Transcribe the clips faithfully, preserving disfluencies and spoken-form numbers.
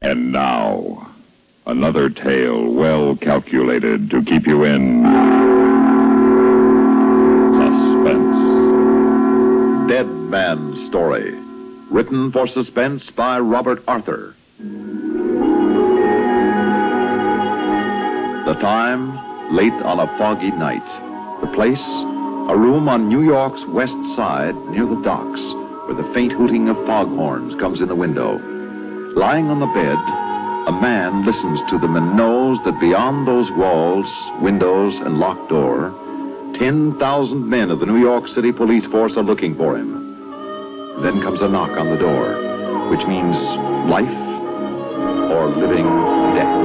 And now, another tale well calculated to keep you in suspense. Dead Man's Story. Written for suspense by Robert Arthur. The time, late on a foggy night. The place, a room on New York's west side near the docks, where the faint hooting of foghorns comes in the window. Lying on the bed, a man listens to them and knows that beyond those walls, windows, and locked door, ten thousand men of the New York City police force are looking for him. Then comes a knock on the door, which means life or living death.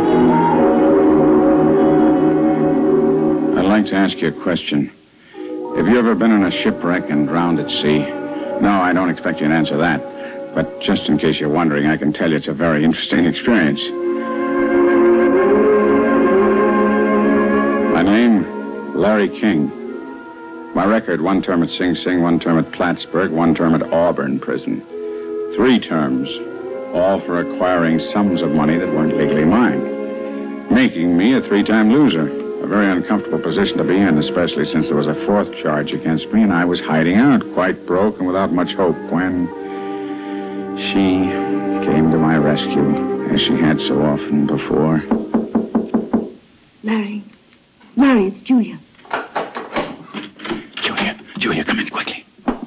I'd like to ask you a question. Have you ever been in a shipwreck and drowned at sea? No, I don't expect you to answer that. But just in case you're wondering, I can tell you it's a very interesting experience. My name, Larry King. My record, one term at Sing Sing, one term at Plattsburgh, one term at Auburn Prison. Three terms, all for acquiring sums of money that weren't legally mine, making me a three-time loser. A very uncomfortable position to be in, especially since there was a fourth charge against me, and I was hiding out, quite broke and without much hope, when she came to my rescue, as she had so often before. Larry. Larry, it's Julia. Julia, Julia, come in quickly.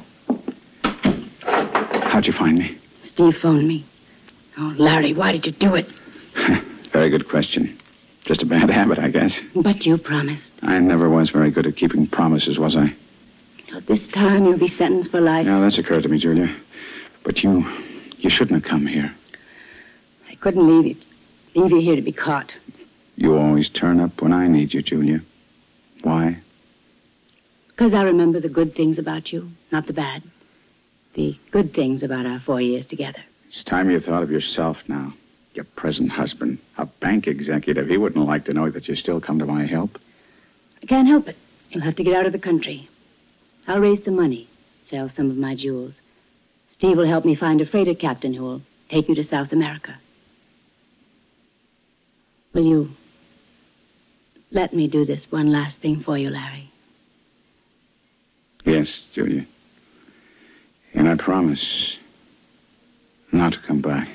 How'd you find me? Steve phoned me. Oh, Larry, why did you do it? Very good question. Just a bad habit, I guess. But you promised. I never was very good at keeping promises, was I? So this time you'll be sentenced for life. Yeah, that's occurred to me, Julia. But you... you shouldn't have come here. I couldn't leave you. Leave you here to be caught. You always turn up when I need you, Julia. Why? Because I remember the good things about you, not the bad. The good things about our four years together. It's time you thought of yourself now. Your present husband, a bank executive. He wouldn't like to know that you still come to my help. I can't help it. You'll have to get out of the country. I'll raise some money, sell some of my jewels. Steve will help me find a freighter captain who will take you to South America. Will you let me do this one last thing for you, Larry? Yes, Julia. And I promise not to come back.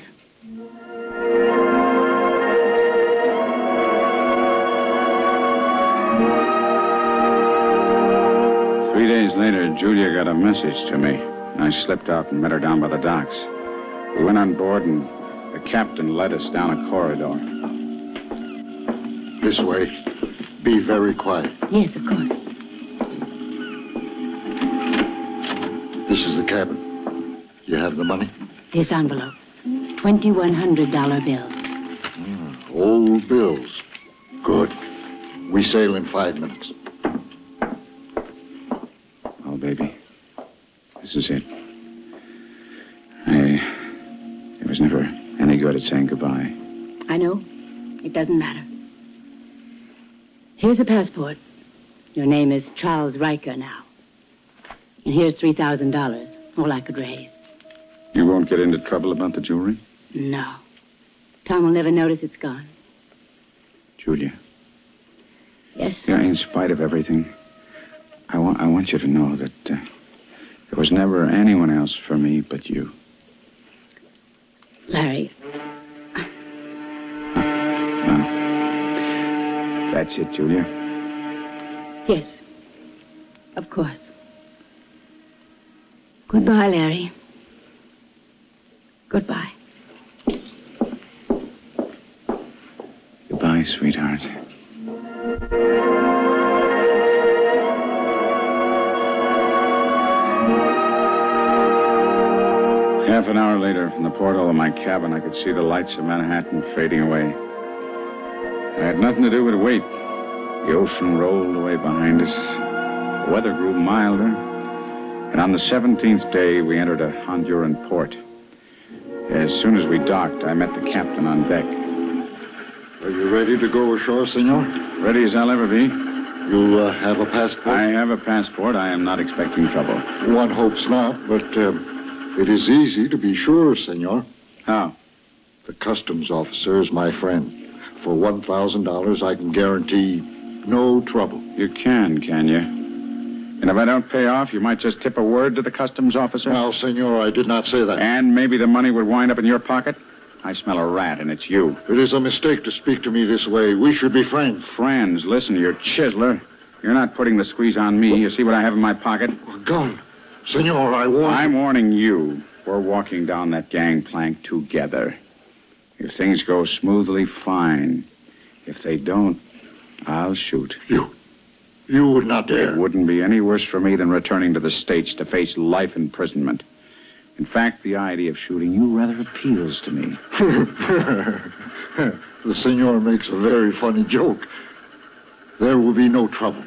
Three days later, Julia got a message to me. I slipped out and met her down by the docks. We went on board, and the captain led us down a corridor. This way. Be very quiet. Yes, of course. This is the cabin. You have the money? This envelope. It's twenty-one hundred dollar bills. Mm, old bills. Good. We sail in five minutes. Oh, baby. This is it. I... It was never any good at saying goodbye. I know. It doesn't matter. Here's a passport. Your name is Charles Riker now. And here's three thousand dollars. All I could raise. You won't get into trouble about the jewelry? No. Tom will never notice it's gone. Julia. Yes, sir? Yeah, in spite of everything, I want, I want you to know that uh, there was never anyone else for me but you. Larry. No. That's it, Julia? Yes. Of course. Goodbye, Larry. Goodbye. Goodbye, sweetheart. Half an hour later, from the porthole of my cabin, I could see the lights of Manhattan fading away. I had nothing to do but wait. The ocean rolled away behind us. The weather grew milder. And on the seventeenth day, we entered a Honduran port. As soon as we docked, I met the captain on deck. Are you ready to go ashore, senor? Ready as I'll ever be. You uh, have a passport? I have a passport. I am not expecting trouble. One hopes not, but uh, it is easy to be sure, senor. How? The customs officer is my friend. For one thousand dollars, I can guarantee no trouble. You can, can you? And if I don't pay off, you might just tip a word to the customs officer? Now, senor, I did not say that. And maybe the money would wind up in your pocket? I smell a rat, and it's you. It is a mistake to speak to me this way. We should be friends. Friends, listen, you're Chisler. You're not putting the squeeze on me. You see what I have in my pocket? Gun. Senor, I warn I'm warning you. We're walking down that gangplank together. If things go smoothly, fine. If they don't, I'll shoot. You. You would not dare. It wouldn't be any worse for me than returning to the States to face life imprisonment. In fact, the idea of shooting you rather appeals to me. The senor makes a very funny joke. There will be no trouble.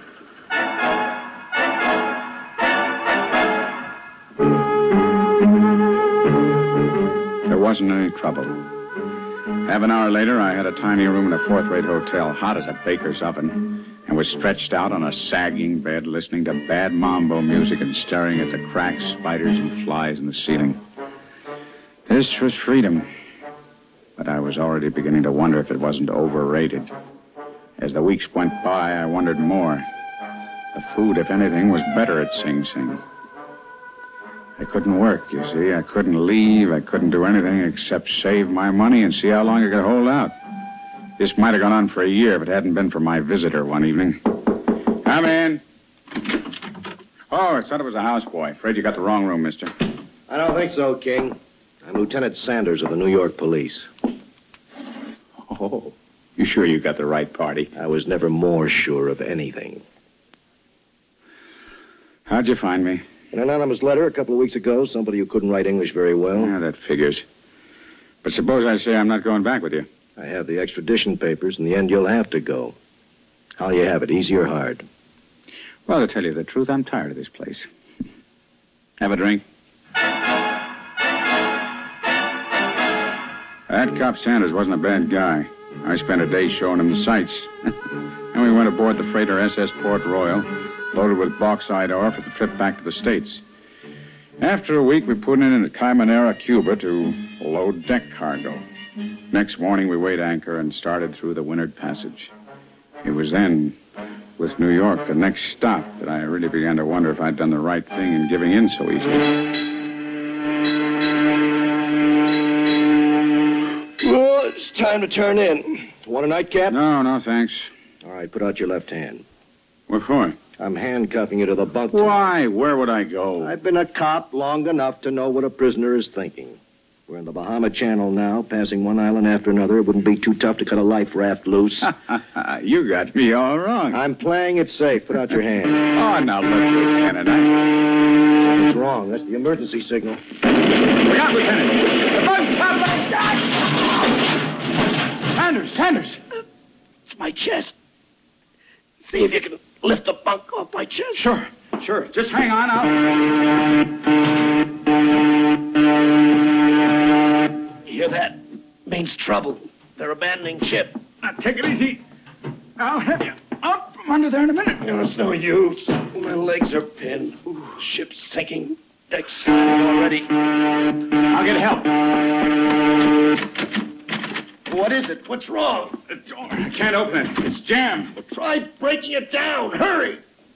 There wasn't any trouble. Half an hour later, I had a tiny room in a fourth-rate hotel, hot as a baker's oven, and was stretched out on a sagging bed, listening to bad mambo music and staring at the cracks, spiders, and flies in the ceiling. This was freedom. But I was already beginning to wonder if it wasn't overrated. As the weeks went by, I wondered more. The food, if anything, was better at Sing Sing. I couldn't work, you see. I couldn't leave. I couldn't do anything except save my money and see how long I could hold out. This might have gone on for a year if it hadn't been for my visitor one evening. Come in. Oh, I thought it was a houseboy. Afraid you got the wrong room, mister. I don't think so, King. I'm Lieutenant Sanders of the New York Police. Oh, you sure you got the right party? I was never more sure of anything. How'd you find me? An anonymous letter a couple of weeks ago, somebody who couldn't write English very well. Yeah, that figures. But suppose I say I'm not going back with you. I have the extradition papers. In the end, you'll have to go. How'll you have it, easy or hard? Well, to tell you the truth, I'm tired of this place. Have a drink? That cop Sanders wasn't a bad guy. I spent a day showing him the sights. And we went aboard the freighter S S Port Royal, loaded with bauxite ore for the trip back to the States. After a week, we put in at Caymanera, Cuba, to load deck cargo. Next morning, we weighed anchor and started through the Windward Passage. It was then, with New York, the next stop, that I really began to wonder if I'd done the right thing in giving in so easily. Well, it's time to turn in. Want a nightcap? No, no, thanks. All right, put out your left hand. What for? I'm handcuffing you to the bunk. Why? Where would I go? I've been a cop long enough to know what a prisoner is thinking. We're in the Bahama Channel now, passing one island after another. It wouldn't be too tough to cut a life raft loose. You got me all wrong. I'm playing it safe. Put out your hand. Oh, now look, Lieutenant. I... What's wrong? That's the emergency signal. Look out, Lieutenant. The bunk's top of Sanders, Sanders. It's my chest. See if you can lift the bunk off my chest. Sure, sure. Just hang on. I'll... You hear that? Means trouble. They're abandoning ship. Now, take it easy. I'll have you up from under there in a minute. No, it's no use. My legs are pinned. Ooh, ship's sinking. Deck's sinking already. I'll get help. What is it? What's wrong? I can't open it. It's jammed. Well, try breaking it down. Hurry.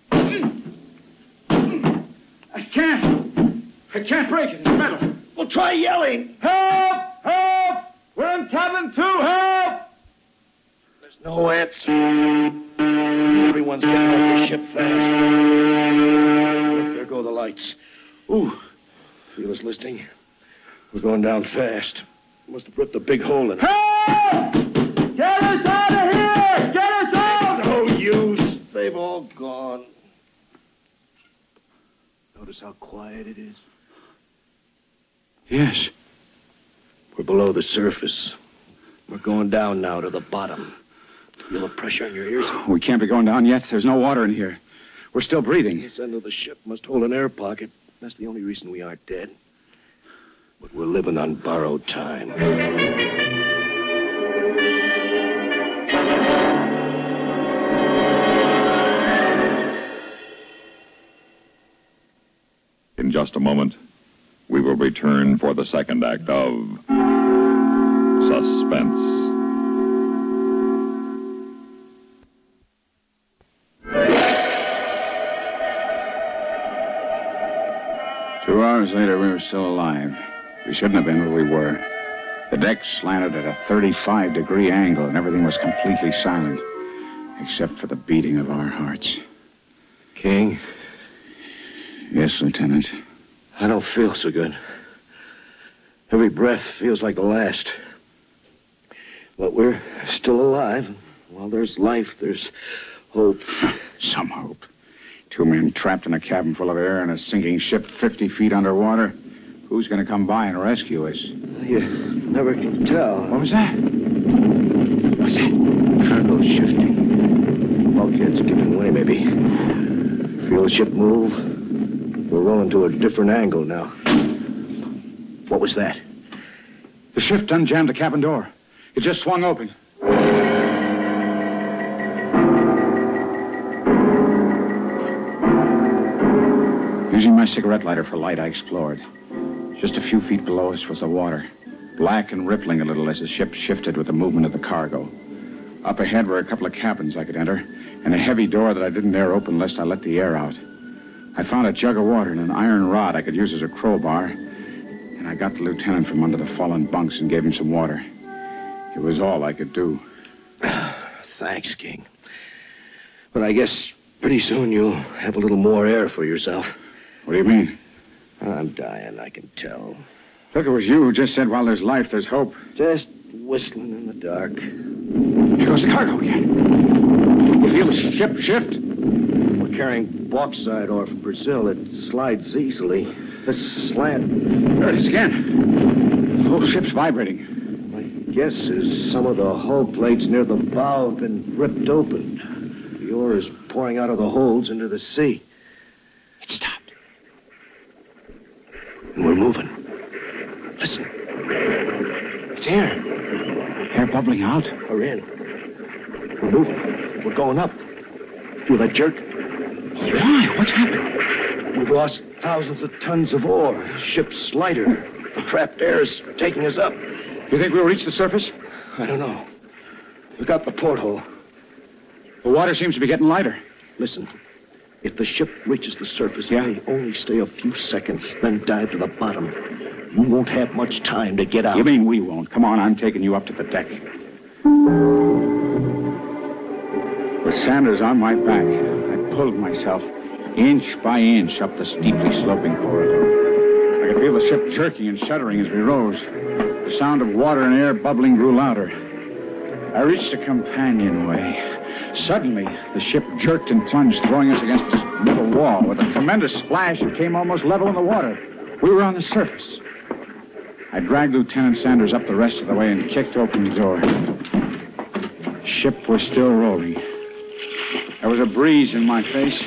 I can't. I can't break it. It's metal. Well, try yelling. Help! Help! We're in cabin two. Help! There's no answer. Everyone's getting off the ship fast. There go the lights. Ooh, feel us listening. We're going down fast. Must have ripped a big hole in it. Help! Get us out of here! Get us out! No use. They've all gone. Notice how quiet it is? Yes. We're below the surface. We're going down now to the bottom. Feel the pressure in your ears? We can't be going down yet. There's no water in here. We're still breathing. This end of the ship must hold an air pocket. That's the only reason we aren't dead. But we're living on borrowed time. In just a moment, we will return for the second act of suspense. Two hours later, we were still alive. We shouldn't have been, but we were. The deck slanted at a thirty-five degree angle, and everything was completely silent, except for the beating of our hearts. King? Yes, Lieutenant. I don't feel so good. Every breath feels like the last. But we're still alive. While there's life, there's hope. Some hope. Two men trapped in a cabin full of air and a sinking ship fifty feet underwater. Who's going to come by and rescue us? You never can tell. What was that? What's that? Cargo shifting. Bulkheads giving way, maybe. Feel the ship move? We're rolling to a different angle now. What was that? The shift unjammed the cabin door. It just swung open. Using my cigarette lighter for light, I explored. Just a few feet below us was the water, black and rippling a little as the ship shifted with the movement of the cargo. Up ahead were a couple of cabins I could enter, and a heavy door that I didn't dare open lest I let the air out. I found a jug of water and an iron rod I could use as a crowbar, and I got the lieutenant from under the fallen bunks and gave him some water. It was all I could do. Thanks, King. But I guess pretty soon you'll have a little more air for yourself. What do you mean? I'm dying, I can tell. Look, it was you who just said, while there's life, there's hope. Just whistling in the dark. Here goes the cargo again. You feel the ship shift? We're carrying bauxite ore from Brazil. It slides easily. The slant... There it is again. The whole ship's vibrating. My guess is some of the hull plates near the bow have been ripped open. The ore is pouring out of the holds into the sea. It stopped. And we're moving. Listen. It's air. Air bubbling out? We're in. We're moving. We're going up. Feel that jerk? Why? What's happened? We've lost thousands of tons of ore. Ship's lighter. The trapped air's taking us up. You think we'll reach the surface? I don't know. Look out the porthole. The water seems to be getting lighter. Listen. If the ship reaches the surface, yeah. it may only stay a few seconds, then dive to the bottom. You won't have much time to get out. You mean we won't? Come on, I'm taking you up to the deck. With Sanders on my back, I pulled myself inch by inch up the steeply sloping corridor. I could feel the ship jerking and shuddering as we rose. The sound of water and air bubbling grew louder. I reached a companionway. Suddenly, the ship jerked and plunged, throwing us against this middle wall. With a tremendous splash, it came almost level in the water. We were on the surface. I dragged Lieutenant Sanders up the rest of the way and kicked open the door. The ship was still rolling. There was a breeze in my face.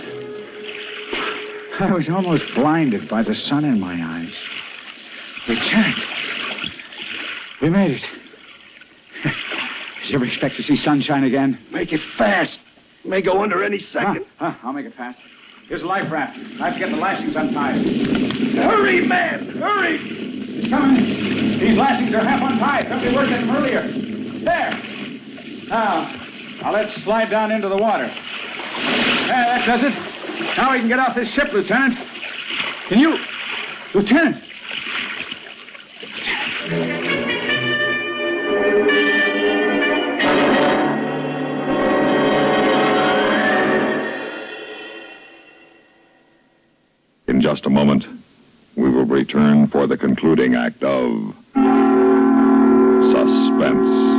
I was almost blinded by the sun in my eyes. Lieutenant, we made it. Did you ever expect to see sunshine again? Make it fast. May go under any second. Huh, huh, I'll make it fast. Here's a life raft. I have to get the lashings untied. Hurry, man! Hurry! It's coming. These lashings are half untied. Somebody worked at them earlier. There. Now, now let's slide down into the water. There, that does it. Now we can get off this ship, Lieutenant. Can you... Lieutenant! In just a moment, we will return for the concluding act of Suspense.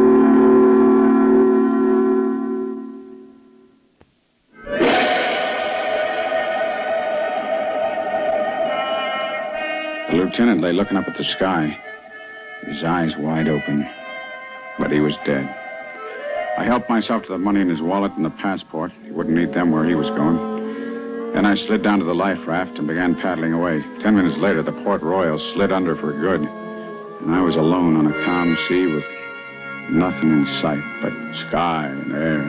The lieutenant lay looking up at the sky, his eyes wide open, but he was dead. I helped myself to the money in his wallet and the passport. He wouldn't need them where he was going. Then I slid down to the life raft and began paddling away. Ten minutes later, the Port Royal slid under for good, and I was alone on a calm sea with nothing in sight but sky and air.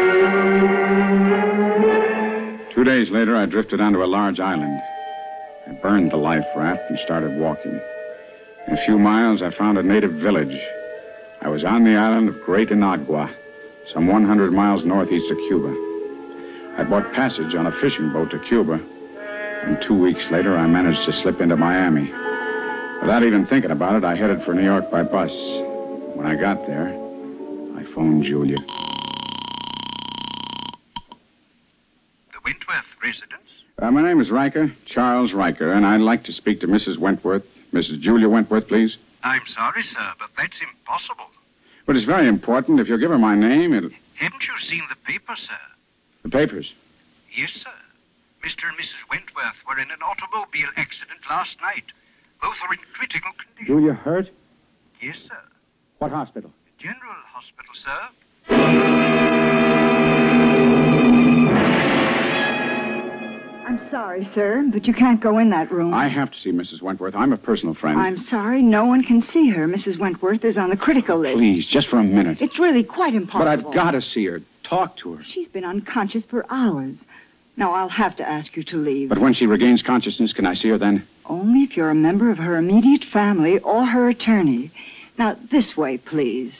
Two days later, I drifted onto a large island. I burned the life raft and started walking. In a few miles, I found a native village. I was on the island of Great Inagua, some one hundred miles northeast of Cuba. I bought passage on a fishing boat to Cuba, and two weeks later, I managed to slip into Miami. Without even thinking about it, I headed for New York by bus. When I got there, I phoned Julia. The Wentworth residence? Uh, my name is Riker, Charles Riker, and I'd like to speak to Missus Wentworth. Missus Julia Wentworth, please. I'm sorry, sir, but that's impossible. But it's very important. If you'll give her my name, it'll... Haven't you seen the paper, sir? The papers? Yes, sir. Mister and Missus Wentworth were in an automobile accident last night. Both are in critical condition. Julia hurt? Yes, sir. What hospital? General Hospital, sir. I'm sorry, sir, but you can't go in that room. I have to see Missus Wentworth. I'm a personal friend. I'm sorry, no one can see her. Missus Wentworth is on the critical list. Please, just for a minute. It's really quite impossible. But I've got to see her. Talk to her. She's been unconscious for hours. Now, I'll have to ask you to leave. But when she regains consciousness, can I see her then? Only if you're a member of her immediate family or her attorney. Now, this way, please.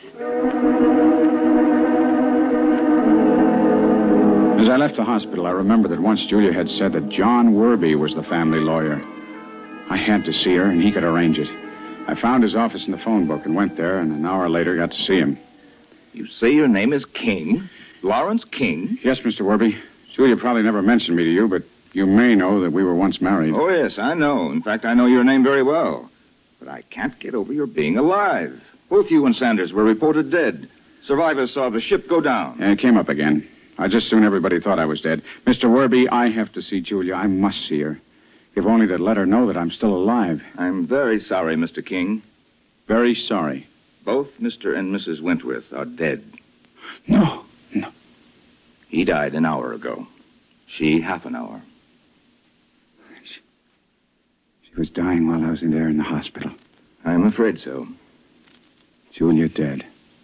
As I left the hospital, I remembered that once Julia had said that John Werby was the family lawyer. I had to see her, and he could arrange it. I found his office in the phone book and went there, and an hour later got to see him. You say your name is King? Lawrence King? Yes, Mister Werby. Julia probably never mentioned me to you, but you may know that we were once married. Oh, yes, I know. In fact, I know your name very well. But I can't get over your being alive. Both you and Sanders were reported dead. Survivors saw the ship go down. Yeah, it came up again. I just soon everybody thought I was dead. Mister Werby, I have to see Julia. I must see her. If only to let her know that I'm still alive. I'm very sorry, Mister King. Very sorry. Both Mister and Missus Wentworth are dead. No, no. He died an hour ago. She half an hour. She, she was dying while I was in there in the hospital. I'm afraid so. Julia dead.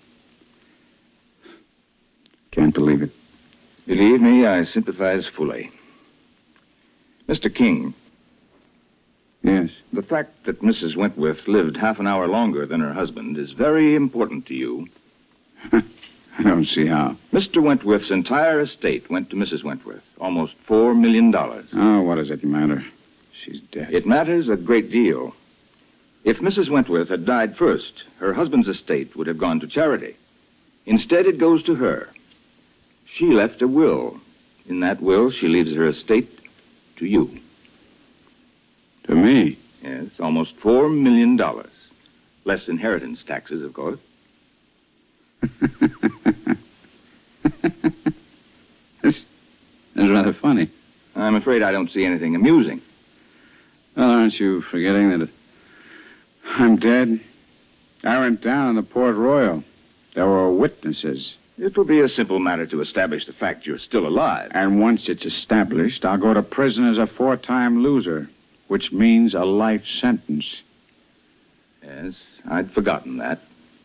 Can't believe it. Believe me, I sympathize fully. Mister King. Yes? The fact that Missus Wentworth lived half an hour longer than her husband is very important to you. I don't see how. Mister Wentworth's entire estate went to Missus Wentworth. Almost four million dollars. Oh, what does it matter? She's dead. It matters a great deal. If Missus Wentworth had died first, her husband's estate would have gone to charity. Instead, it goes to her. She left a will. In that will, she leaves her estate to you. To me? Yes, almost four million dollars. Less inheritance taxes, of course. This is rather funny. I'm afraid I don't see anything amusing. Well, aren't you forgetting that I'm dead? I went down in the Port Royal. There were witnesses. It will be a simple matter to establish the fact you're still alive. And once it's established, I'll go to prison as a four-time loser, which means a life sentence. Yes, I'd forgotten that.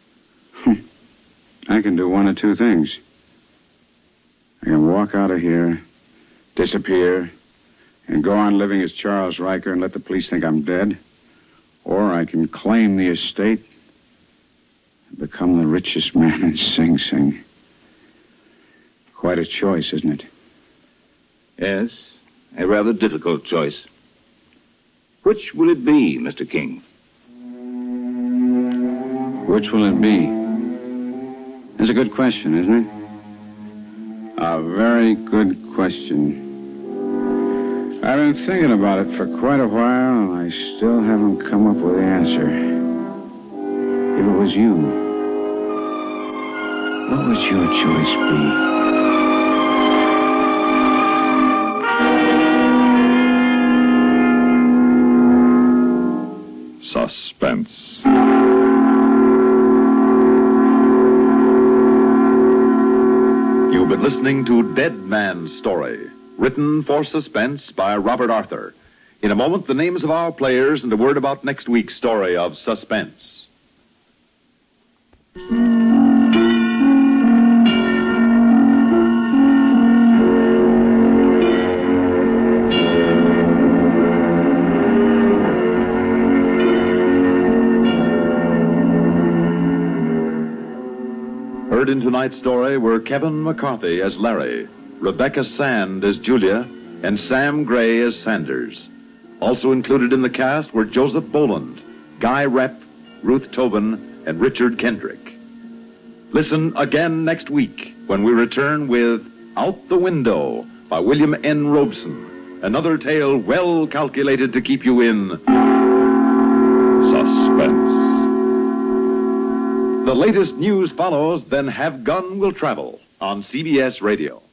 I can do one of two things. I can walk out of here, disappear, and go on living as Charles Riker and let the police think I'm dead. Or I can claim the estate and become the richest man in Sing Sing. Quite a choice, isn't it? Yes, a rather difficult choice. Which will it be, Mister King? Which will it be? That's a good question, isn't it? A very good question. I've been thinking about it for quite a while, and I still haven't come up with the answer. If it was you, what would your choice be? Suspense. You've been listening to Dead Man's Story, written for Suspense by Robert Arthur. In a moment, the names of our players and a word about next week's story of Suspense. Heard in tonight's story were Kevin McCarthy as Larry, Rebecca Sand as Julia, and Sam Gray as Sanders. Also included in the cast were Joseph Boland, Guy Repp, Ruth Tobin, and Richard Kendrick. Listen again next week when we return with Out the Window by William N. Robeson, another tale well calculated to keep you in suspense. The latest news follows, then Have Gun Will Travel on C B S Radio.